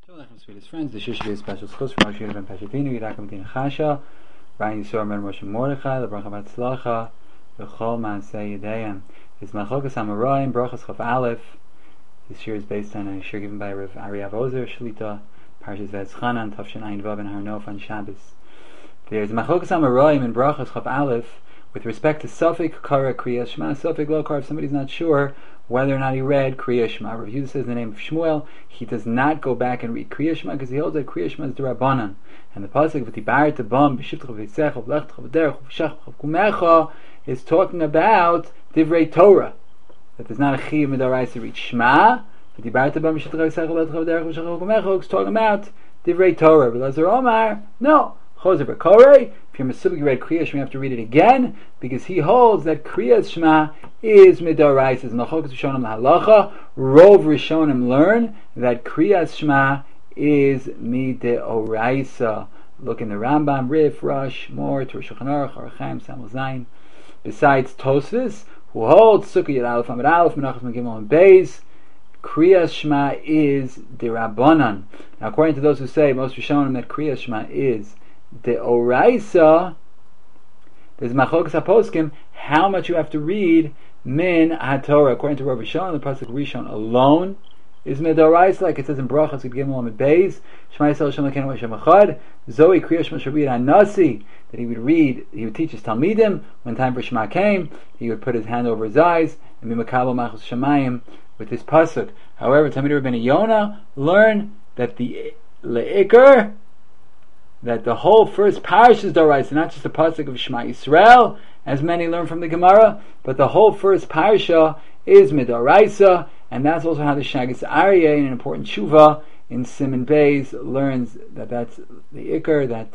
Shalom, sweetest friends. This should be a special schus from Moshe ben Pashavinu, Yirakim Din Chasha, Ryan Yisrael Ben Moshe Mordechai, LeBracha Batzlacha, V'chol Maaseh Yedayim. His Machokas Amoraim, Brachas Chaf Aleph. This year is based on a shir given by Rav Ariav Ozer, Shlita, Parshas V'ez Chanan, Tavshin Ayin Vav, and Har Nof on Shabbos. There's Machokas Amoraim in Brachas Chaf Aleph with respect to Suffolk Kara Kriya Shema, Suffolk Lokar, if somebody's not sure whether or not he read Kriya Shema. Rav Yehuda says in the name of Shmuel, he does not go back and read Kriya Shema because he holds that Kriya Shema is the Rabbanan. And the pasuk V'tibaret Bam B'shivtcha V'yitzecha V'lechtecha V'derech V'shachcha V'kumecha is talking about Divrei Torah. That there's not a chiyuv midaraisa to read Shema. V'tibaret Bam B'shivtcha V'yitzecha V'lechtecha V'derech V'shachcha V'kumecha is talking about Divrei Torah. But Lazar Omar, no. Choser B'korei. If you're Mesubik, you read Kriya Shema, you have to read it again because he holds that Kriya Shema is midaraisa. And the Chokas Rishonim Halacha, Rov Rishonim learn that Kriya Shema is mideoraisa. Look in the Rambam, Rif, Rosh, Mor, Tur Shulchan Aruch, Arachem, Samul Zayin. Besides Tosfos, who holds Sukkah Yud Aleph Amud Aleph, Menachos Megimel and Beis, Kriya Shema is Dirabanan. Now, according to those who say most Rishonim that Kriya Shema is Deoraisa, there's Machokas HaPoskim how much you have to read Min HaTorah. According to Rav Rishon, the pasuk Rishon alone is Midoraisa, like it says in Brachas Yud Gimel Amud Beis, Shema Yisrael Hashem Elokeinu Hashem Echad, Zoe Kriya Shema Shabbat Anasi, that he would teach his Talmidim. When time for Shema came, he would put his hand over his eyes and be Makabel Machos Shemayim with his pasuk. However, Talmidei Rabbeinu Yonah learn that the Le'ikr, that the whole first parish is Doraisa, not just the pasuk of Shema Yisrael, as many learn from the Gemara, but the whole first parasha is Midoraisa, and that's also how the Shagas Aryeh, in an important tshuva in Siman Beis, learns that that's the Iker, that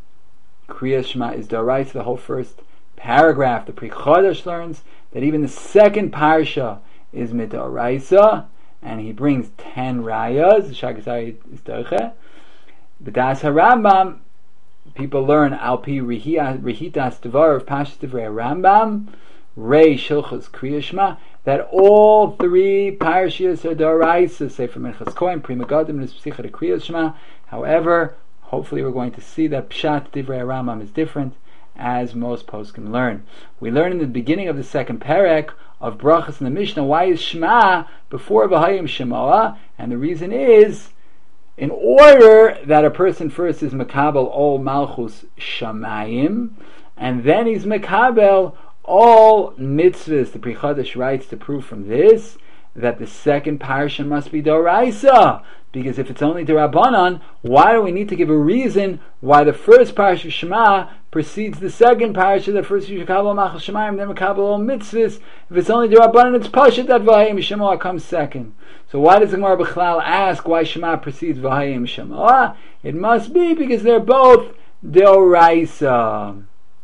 Kriya Shema is Doraisa, the whole first paragraph. The Pri Chodesh learns that even the second parasha is Midoraisa, and he brings 10 rayas. The Shagas Aryeh is Doche. But Das HaRambam, people learn Alpi Rehitas Devar of Pashas Divrei Rambam, Rei Shilchus Kriya Shema, that all three parashiyos are Doraisa, say from Minchas Kohen, Pri Megadim, and Psicha de Kriya Shema. However, hopefully we're going to see that Pshat Divrei Rambam is different, as most poskim learn. We learn in the beginning of the second perek of Brachas in the Mishnah, why is Shema before V'hayim Shemoah? And the reason is, in order that a person first is Makabel all Malchus Shamayim, and then he's Makabel all mitzvahs. The Pri Chodesh writes to prove from this that the second parasha must be Doraisa, because if it's only Dirabanan, why do we need to give a reason why the first parasha Shema precedes the second parasha, that first you Makabel Malchus Shamayim, then Makabel all mitzvahs? If it's only Dirabanan, it's Pashat that V'hayim Shemoah comes second. So why does the Gemara B'chlal ask why Shema precedes V'hayim Shemoah? It must be because they're both Deoraisa.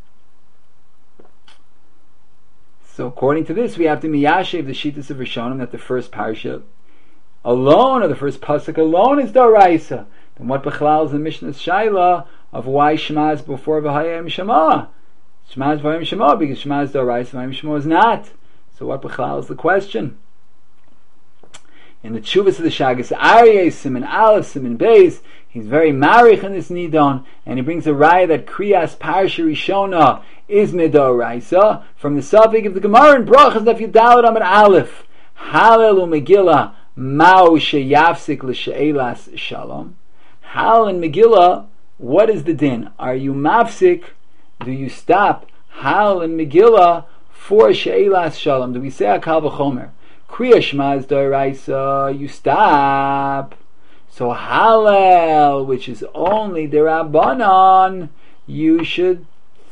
So according to this, we have to miyashev the shittas of Rishonim that the first parasha alone, or the first pasuk alone, is Deoraisa. Then what B'chlal is the Mishnah's Shaila of why Shema is before V'hayim Shemoah? Shema is V'hayim Shemoah because Shema is Deoraisa, V'hayim Shemoah is not. So what B'chlal is the question? In the Tshuvas of the Shagas Aryeh, Siman Aleph, Siman Beis, he's very marich in this nidon, and he brings a raya that Kriyas Parsha Rishona is Midoraisa from the Safik of the Gemara in Brachas Daf Yudalad Amud Aleph. Halel u'Megillah Mao sheyafsik l'she'elas shalom. Hal and Megillah, what is the din? Are you mafsik? Do you stop Hal and Megillah for she'elas shalom? Do we say Akal v'chomer? Kriya Shema is Doraisa, you stop. So Hallel, which is only the Rabbanon, you should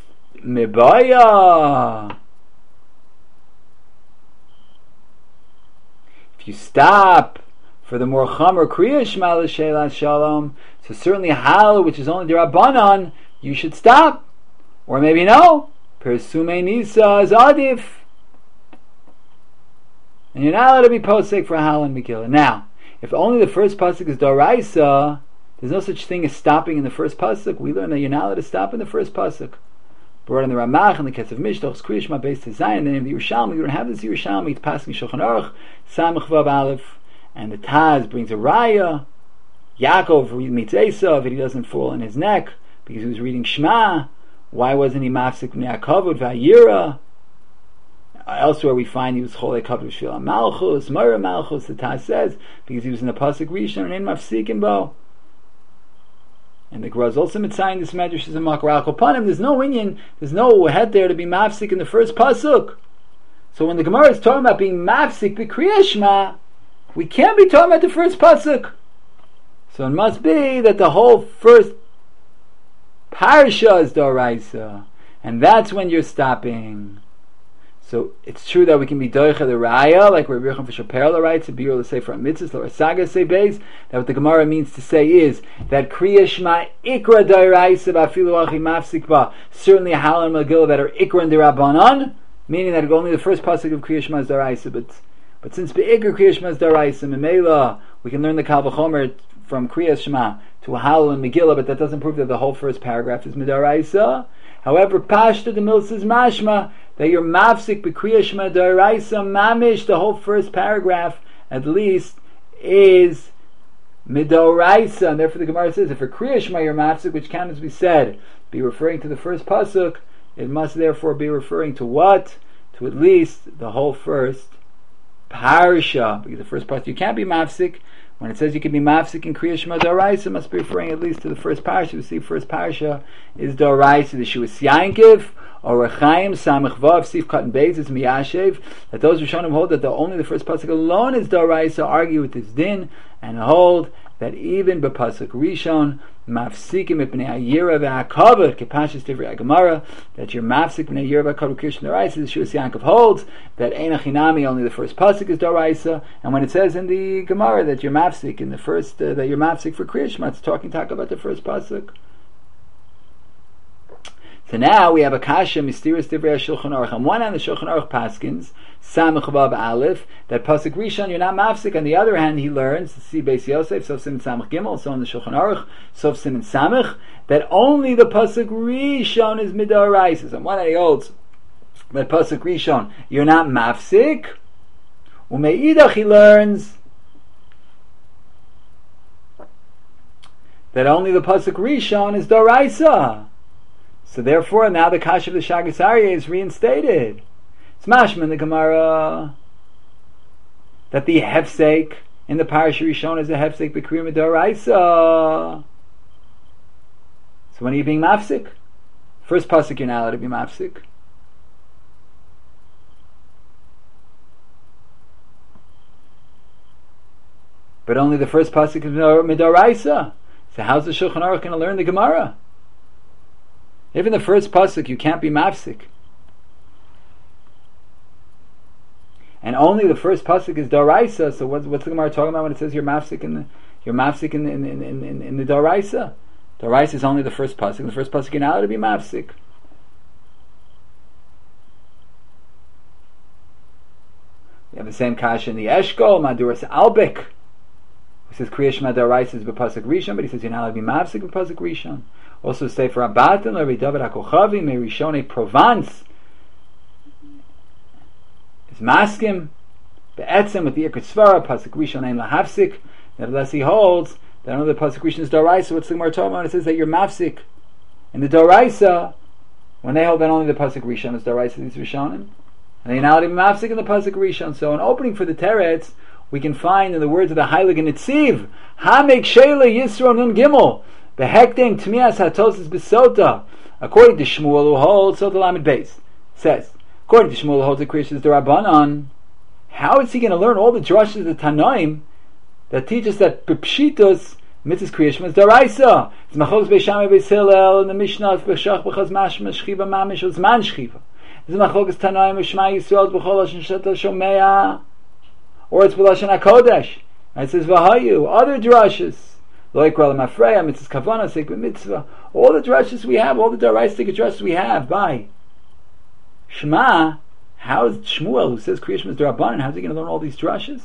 Mibaya. If you stop for the more Chamer Kriya Shema l'Sheilas Shalom, so certainly Hallel, which is only the Rabbanon, you should stop. Or maybe no. Persume Nisa is Adif. And you're not allowed to be posek for Hal and Megillah. Now, if only the first pasuk is Doraisa, there's no such thing as stopping in the first pasuk. We learn that you're not allowed to stop in the first pasuk. Brought in the Ramach and the Ketz of Mishloch, Kriya Shema based to Zion, the name of the Yerushalmi. You don't have this Yerushalmi. It's passing Shulchan Aruch, Samach Vav Aleph, and the Taz brings a Raya Yaakov meets Esav and he doesn't fall on his neck because he was reading Shema. Why wasn't he mafsik b'nei hakavod v'ayira? Elsewhere we find he was cholei kavod v'shvil malchus, Moira malchus. The Taz says because he was in the pasuk Rishon and in mafsikim bo. And the Gemara is also mitzayin this medrash is a makar al kopanim. There's no inyan, there's no head there to be mafsik in the first pasuk. So when the Gemara is talking about being mafsik b'kriyas Shema, we can't be talking about the first pasuk. So it must be that the whole first parsha is doraisa, and that's when you're stopping. So it's true that we can be doicha the raya, like Rabbi Yochanan Fisher-Perla writes, to be able to say from mitzvahs, or saga say beis, that what the Gemara means to say is that kriya shema ikra doraisa ba'afilu achi mafsik ba, certainly halal and megillah that are ikra and derabanan, meaning that only the first pasuk of kriya shema is doraisa, but since be'ikra kriya shema is doraisa, memela, we can learn the kal v'chomer from Kriyas Shema to Halal and Megillah, but that doesn't prove that the whole first paragraph is Midaraisa. However, Pashta the Mil says mashma that you're mafsik b'Kriyas Shema Daraisa mamish. The whole first paragraph, at least, is Midaraisa, and therefore the Gemara says if for Kriyas Shema you're mafsik, which can, as we said, be referring to the first pasuk, it must therefore be referring to what? To at least the whole first parsha, because the first pasuk you can't be mafsik. When it says you can be mafsik in Kriya Shema Doraisa, it must be referring at least to the first parsha. We see first parsha is Doraisa, the Shuas Yankiv, or Rechaim, Samech Vav, Sif Katan Beis, is Miyashev, that those Rishonim hold that only the first pasuk alone is Doraisa, argue with this din, and hold that even b'pasuk Rishon, mafsikim b'nei ayira v'akavod, kepashis divrei Gemara, that you're mafsik b'nei ayira v'akavod Kriya Shema Doraisa, the Shuas Yankov holds that ein achinami, only the first pasuk is Doraisa, and when it says in the Gemara that you're mafsik in the first, that you're mafsik for Kriya Shema, it's talking about the first pasuk. So now we have a kasha mysterious divrei Shulchan Aruch. On one hand, the Shulchan Aruch paskins Samech Vav Aleph that pasuk Rishon you're not mafsik. On the other hand, he learns see Beis Yosef Sof Siman Samech Gimel, so in the Shulchan Aruch Sof Siman Samech that only the pasuk Rishon is midoraisa. So on one hand, he holds that pasuk Rishon you're not mafsik. Umeidach he learns that only the pasuk Rishon is doraisa. So therefore, now the kasha of the Shagas Aryeh is reinstated. It's mashma in the Gemara that the hefsek in the parasha Rishon is a hefsek b'kriyah midoraisa. So when are you being mafsik? First pasuk you're not allowed to be mafsik. But only the first pasuk is midoraisa. So how's the Shulchan Aruch going to learn the Gemara? Even the first pasuk you can't be mafsik, and only the first pasuk is doraisa. So what's the Gemara talking about when it says you're mafsik in the doraisa? Doraisa is only the first pasuk. The first pasuk you're not allowed to be mafsik. We have the same kasha in the Eshkol Maduras Albik. He says Kriya Shema Doraisa is b'pasuk Rishon, but he says you're not allowed to be mafsik b'pasuk Rishon. Also say for Abatim, Rabbi David HaKochavi, Merishone Provence is maskim be'etzem with the Ikrit Svara pasuk Rishon ein lahafsik. Nevertheless, he holds that only the pasuk Rishon is doraisa. What's the Gemara talking about? It says that you're mafsik in the doraisa when they hold that only the pasuk Rishon is doraisa. These Rishonim, and they now be mafsik in the pasuk Rishon. So, an opening for the teretz we can find in the words of the Heilige Netziv, Hamek Sheila Yisro Nun Gimel. Behekting Tmias Hatosis Besota, according to Shmuel who holds Sota Lamed Beis, says, according to Shmuel who holds the Kriyas Derabanan, how is he going to learn all the drushes of the Tanoim that teach us that Pipshitos Mitzvahs Kriyas Shema is Daraisa? It's Machos Beis Shammai Beis Hillel in the Mishnah B'Shach B'Chaz Mashma Shchiva Mamish Uzman Shchiva. It's Machos Tanoim Shema Yisrael B'Chol Lashon Shetel Shomea, or it's B'Lashon HaKodesh. And it says V'Hayu, other drushes. Like Mafreya, Mitzvah Kavana, Sacred Mitzvah, all the drushes we have, all the daraistic drushes we have by Shema. How is Shmuel, who says Kriya Shema is Derabanan, how's he going to learn all these drushes?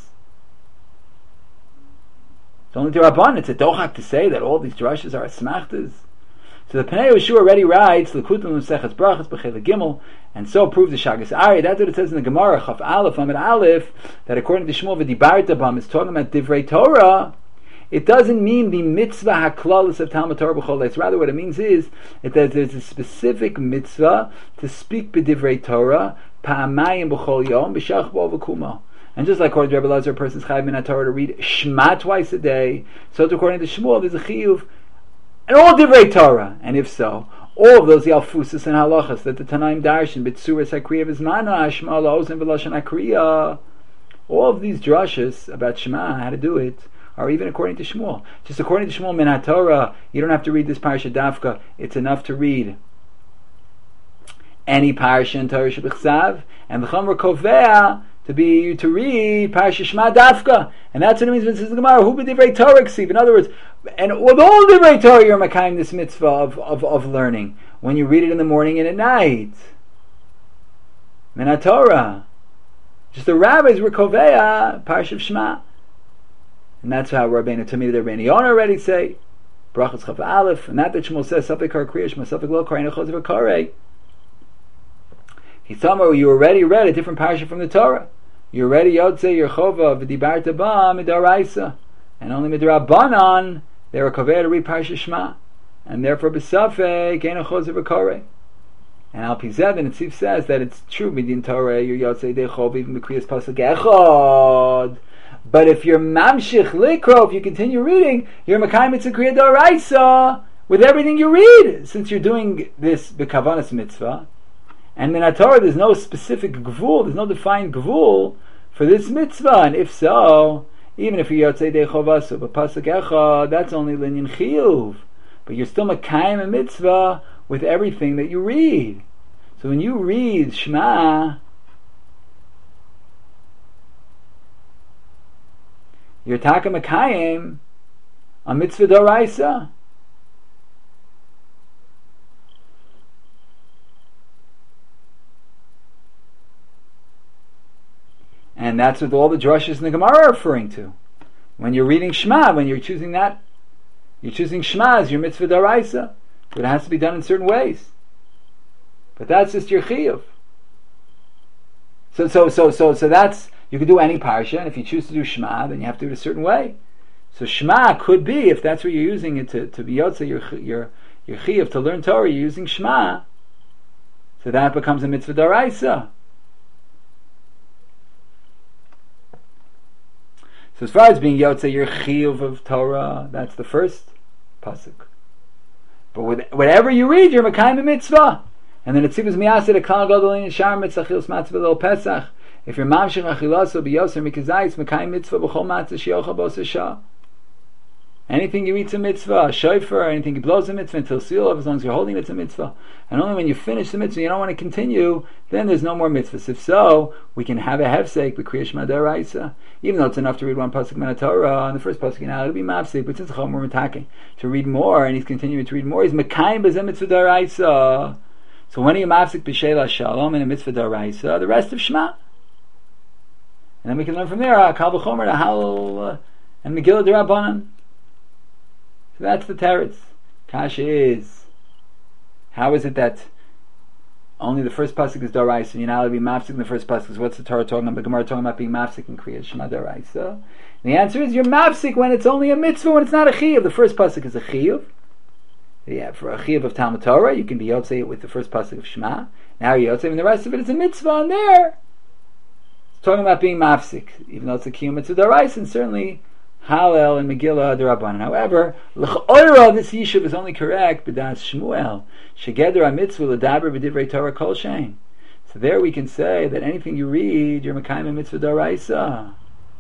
It's only Derabanan. It's a dochak to say that all these drushes are asmachtas. So the Pnei Yehoshua already writes L'kutim L'Seches Brachas B'Chele Gimel, and so proves the Shagas Aryeh. That's what it says in the Gemara Chaf Aleph Amid Aleph, that according to Shmuel V'Dibarta Bam is talking about Divrei Torah. it doesn't mean the mitzvah haklalis of Talmud Torah b'chol leis. Rather, what it means is that there's a specific mitzvah to speak b'divrei Torah pa'amayim b'chol yom b'shach bo v'kuma. And just like according to Rebbe Lazar, a person's chayav min Torah to read Shema twice a day, so according to Shmuel, there's a chiyuv and all divrei Torah. And if so, all of those yalfusis and halachas that the Tanaim darshan b'tzuras hakriya v'zmana Shema la'ozen v'lashon hakriya, all of these drashas about Shema, how to do it, are even according to Shmuel. Just according to Shmuel min HaTorah, you don't have to read this parsha dafka. It's enough to read any parsha in Torah shebechsav, and the Chomra kovea to read parsha Shema dafka, and that's what it means when it says the Gemara, hu b'divrei Torah ksiv. In other words, and with all divrei Torah, you're makayim this mitzvah of learning when you read it in the morning and at night. Min HaTorah. Just the rabbis were kovea parsha of Shema. And that's how Rabbeinu Tamid the Rabbeinu Yonah already say Brachos Chaf Aleph, and that Shmuel says Safek Kar Kriya Shema Safek Lo Karei Nechos V'Karei. He's talking about you already read a different parsha from the Torah. You already Yotzei Yerchova V'Dibarta Ba Midaraisa, and only Midrabanan they were kovei to read parsha Shema, and therefore B'Safek Karei Nechos V'Karei. And Al Pizeh the Netziv says that it's true Midin Torah you're Yotzei Dechov even B'Kriyas Pasuk Echad. But if you're mamshich likro, if you continue reading, you're makayim mitzvah kriya d'oraisa with everything you read, since you're doing this b'kavanas mitzvah. And in Torah, there's no specific gvul, there's no defined gvul for this mitzvah. And if so, even if you're yotzei dechovasu, but pasuk echad, that's only linyan chiyuv. But you're still makayim a mitzvah with everything that you read. So when you read Shema, you're taka makayim a mitzvah d'oraisa. And that's what all the drushes in the Gemara are referring to. When you're reading Shema, when you're choosing that, you're choosing Shema as your mitzvah d'oraisa. But it has to be done in certain ways. But that's just your chiyuv. So that's, you can do any parsha, and if you choose to do Shema, then you have to do it a certain way. So Shema could be, if that's what you're using it to be yotze your chiyuv, to learn Torah, you're using Shema. So that becomes a mitzvah d'oraisa. So as far as being yotze your chiyuv of Torah, that's the first pasuk. But with whatever you read, you're makayim a mitzvah. And then it seems miyaseh the klal gadol in shar mitzvah chilus matzah b'lo pesach. If you're mamshich achilaso b'yoser mikazayis makayim mitzvah b'chol matzah sheyocha b'oser shah. Anything you eat's a mitzvah, a shofar, anything you blows a mitzvah until seal, as long as you're holding it's a mitzvah. And only when you finish the mitzvah, you don't want to continue, then there's no more mitzvahs. If so, we can have a hefsek b'kriyas Shema d'oraisa. Even though it's enough to read one pasuk min Torah, and the first pasuk now it'll be mafsek, but since the Chacham we're attacking to read more, and he's continuing to read more, he's mekayim b'zeh mitzvah d'oraisa. So when are you mafsek b'sheila shalom in a mitzvah d'oraisa? The rest of Shema. And then we can learn from there, Kal v'chomer, the Hallel, and Megillah d'Rabbanan. So that's the teretz. Kasha is, how is it that only the first pasuk is d'oraisa, and you're not allowed to be mafsik in the first pasuk? So what's the Torah talking about? The Gemara talking about being mafsik in Kriyas Shema d'oraisa. The answer is you're mafsik when it's only a mitzvah, when it's not a chiyuv. The first pasuk is a chiyuv. Yeah, for a chiyuv of Talmud Torah, you can be yotzei with the first pasuk of Shema. Now you're yotzei, and the rest of it is a mitzvah on there. It's talking about being mafsik, even though it's a kiyum mitzvah d'oraisa, and certainly Hallel and Megillah d'Rabbanan. However, l'ch'oira, this yishuv is only correct b'das Shmuel. Shegeder ha-mitzvah l'daber b'divrei Torah kol shein. So there we can say that anything you read, you're mekayim a mitzvah d'oraisa.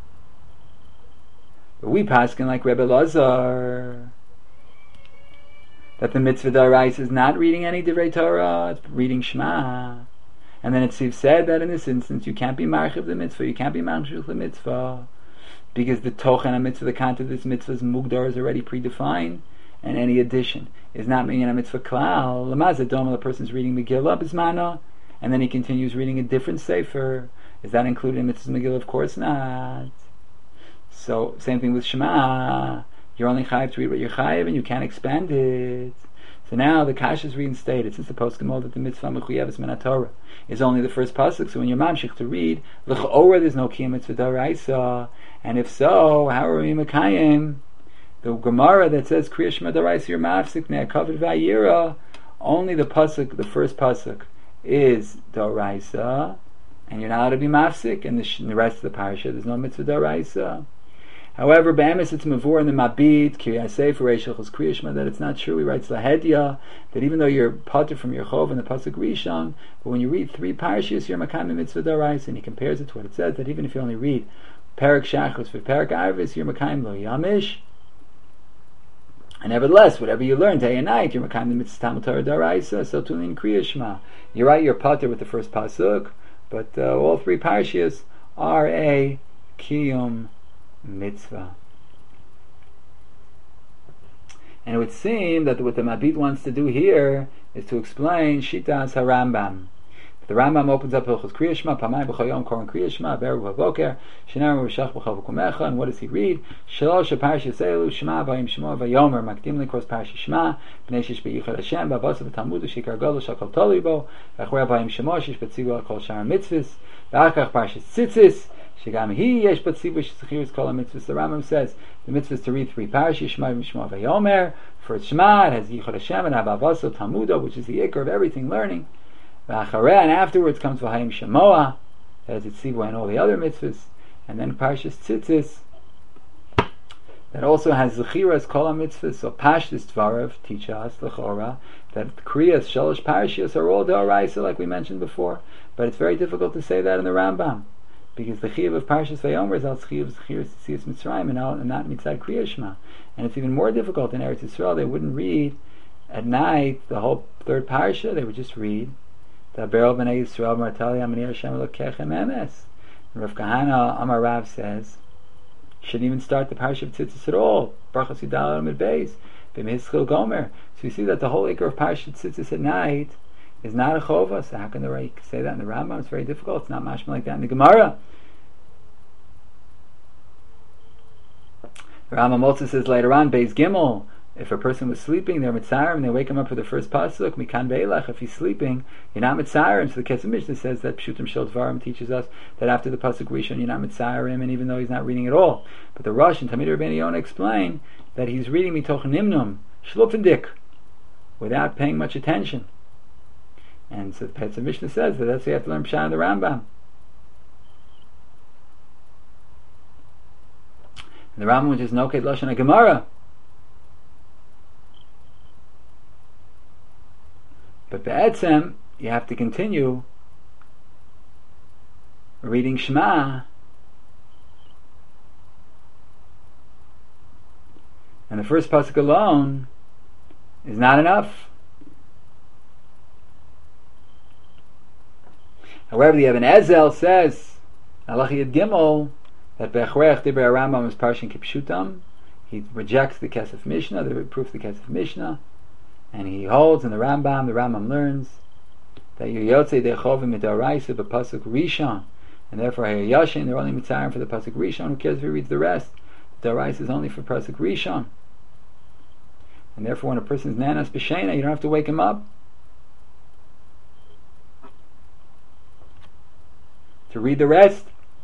But we paskin like Rebbe Lazar, that the mitzvah d'oraisa is not reading any divrei Torah, it's reading Shema. And then it's said that in this instance, you can't be marchiv the mitzvah, you can't be mamshich the mitzvah, because the tochen ha-mitzvah, the content of this mitzvah's mugdar is already predefined, and any addition is not meaning a mitzvah klal. Lamazah doma, the person's reading Megillah bismana, and then he continues reading a different sefer. Is that included in mitzvah's Megillah? Of course not. So same thing with Shema. You're only chayiv to read what you're chayiv, and you can't expand it. So now the Kasha is reinstated, since the poskim hold that the mitzvah mechuyeves min Torah is only the first pasuk. So when you're mamshich to read l'ch'ora, there's no kiyum mitzvah d'oraisa. And if so, how are we mekayim The Gemara that says Kriya Shema D'Oraisa you're mafsik ne'akavod v'ayira, only the pasuk, the first pasuk, is D'Oraisa, and you're not allowed to be mafsik, and the rest of the parasha there's no mitzvah D'Oraisa. However, B'emes it's mavur in the Mabit, Kiryas Sefer Reish Hilchos Kriya Shema, that it's not true. He writes Lahedya, that even though you're pater from your chov in the pasuk Rishon, but when you read 3 parashas, you're makam mitzvah D'Oraisa, and he compares it to what it says, that even if you only read Perak Shachos for Perak Arvis, you're makam lo yamish. And nevertheless, whatever you learn day and night, you're makam the mitzvah Talmud Torah D'Oraisa, so too in Kriya Shema. You're right, you're pater with the first pasuk, but all 3 parashas are a kiyum mitzvah. And it would seem that what the Mabit wants to do here is to explain Shitas HaRambam. The Rambam opens up Hilchos Kriya Shema, Pamayim b'chol yom koren Kriya Shema, Be'erev v'boker, Shenarim v'shach b'chol v'kumecha, and what does he read? Shalosh parashas elu, Shema v'ayim Shema v'yomer, makdim likros parashas Shema, b'nei shish be'ichad Hashem, b'avasav v'talmud, shikar gadol shakol toli bo, v'achwer v'ayim Shema, shish b'tzivu al kol shar mitzvahs, v'achach parashas tzitzis, shigam hi yesh b'tzivu shizchirus kol ha-mitzvahs. The Rambam says the mitzvah is to read 3 parashas, Shema v'yomer. For Shema, it has yichad Hashem and ha'avasav talmudo, which is the ikar of everything learning. And afterwards comes V'hayim Shemoah, that is Tzivu and all the other mitzvahs, and then Parshas Tzitzis, that also has Zechiras Kol HaMitzvahs. So Pashtus Dvarav teach us, L'chora, that Kriyas, Shalosh Parashas are all D'Oraisa, like we mentioned before, but it's very difficult to say that in the Rambam, because the Chiyuv of Parshas Vayomer is al Chiyuv Zechiras Tzitzias Mitzrayim and not Mitzad Kriya Shema. And it's even more difficult in Eretz Yisrael. They wouldn't read at night the whole 3rd parasha, they would just read Daber b'nei Yisrael Martali Amani Hashem Elokechem Emes. And Rav Kahana Amar Rav says shouldn't even start the parasha of Tzitzis at all. Brachos Yudal Amid Beis B'Mischil Gomer. So you see that the whole ikar of parasha Tzitzis at night is not a chova. So how can the Rai say that in the Rambam? It's very difficult. It's not mashma like that in the Gemara. The Rambam also says later on, Beis Gimel, if a person was sleeping, they're mitzarim, and they wake him up for the first pasuk, mikan be'elach, if he's sleeping, you're not mitzarim. So the Kesef Mishnah says that Pshutim Shel Dvarim teaches us that after the pasuk Rishon, you're not mitzarim, and even though he's not reading at all. But the Rosh and Talmidei Rabbeinu Yonah explain that he's reading mitoch nimnum, shlupfendik, without paying much attention. And so the Kesef Mishnah says that that's why you have to learn Pshat in the Rambam. And the Rambam which is Noket Lashon HaGemara. But be'etzem, you have to continue reading Shema, and the first pasuk alone is not enough. However, the Ibn Ezel says, Halacha Yud Gimel, that Be'echrech Divrei Rambam is Parshin Kipshutam. He rejects the Kesef Mishnah, the proof of the Kesef Mishnah. And he holds in the Rambam learns that you're Yotzei Dechovim Midoraisa b'pasuk Rishon, and therefore Hayayashin, they're only mitzarim for the pasuk Rishon. Who cares if he reads the rest? The Doraisa is only for pasuk Rishon, and therefore when a person's nanas b'shena, you don't have to wake him up to read the rest.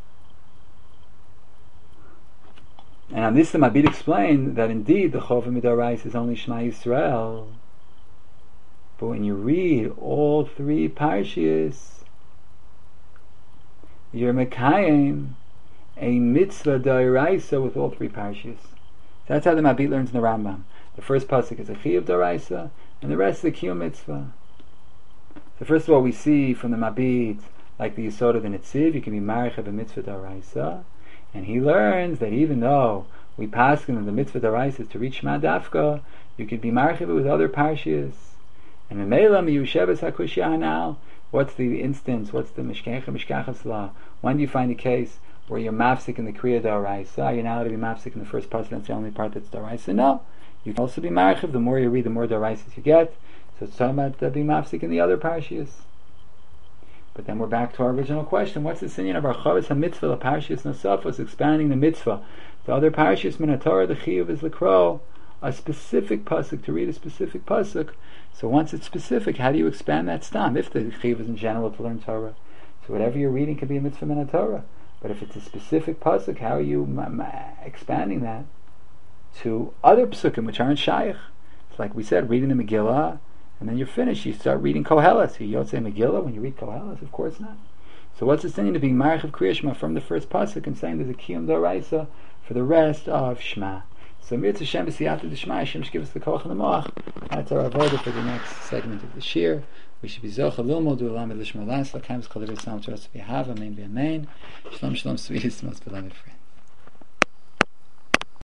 And on this, the Mabit explained that indeed the Chovim Midoraisa is only Shema Yisrael. But when you read all 3 parshas, you're mekayim a mitzvah d'oraisa with all 3 parshas. That's how the Mabit learns in the Rambam. The first pasuk is a chiyuv d'oraisa, and the rest is a kiyum mitzvah. So first of all, we see from the Mabit, like the Yisod of the Netziv, you can be marich of a mitzvah d'oraisa, and he learns that even though we pass in the mitzvah d'oraisa is to reach Shema Dafka, you could be marich of it with other parshas. And in Meilam Yusheves HaKushya now, what's the instance? What's the Mishkachas law? When do you find a case where you're mafsik in the Kriya D'Oraisa? You're not allowed to be mafsik in the first part, that's the only part that's D'Oraisa. No, you can also be marchiv. The more you read, the more D'Oraisas you get. So it's talking about being mafsik in the other parshas. But then we're back to our original question: what's the sinyan of our Chavis HaMitzvah? The parshas Nosafos expanding the mitzvah. The other parshas Minatorah, the Chiyuv is L'Kro, a specific pasuk, to read a specific pasuk. So once it's specific, how do you expand that stam? If the chiyuv is in general to learn Torah, so whatever you're reading can be a mitzvah min Torah. But if it's a specific pasuk, how are you expanding that? to other psukim which aren't shaykh. It's like we said, reading the Megillah, and then you're finished. You start reading Koheles. You don't say Megillah when you read Koheles? Of course not. So what's the thing to be Marich of Kriya Shema from the first pasuk and saying there's a Kiyum D'Oraisa for the rest of Shema? So Mirz Hashem B'siyata D'Shema, Hashem should give us the koach and the moach. That's our avodah for the next segment of the shir. We should be zocha lilmod u'lam l'shma las l'kaim z'chol l'risam to us to be hava, amen, amen. Shalom, shalom, sweetest, most beloved friend.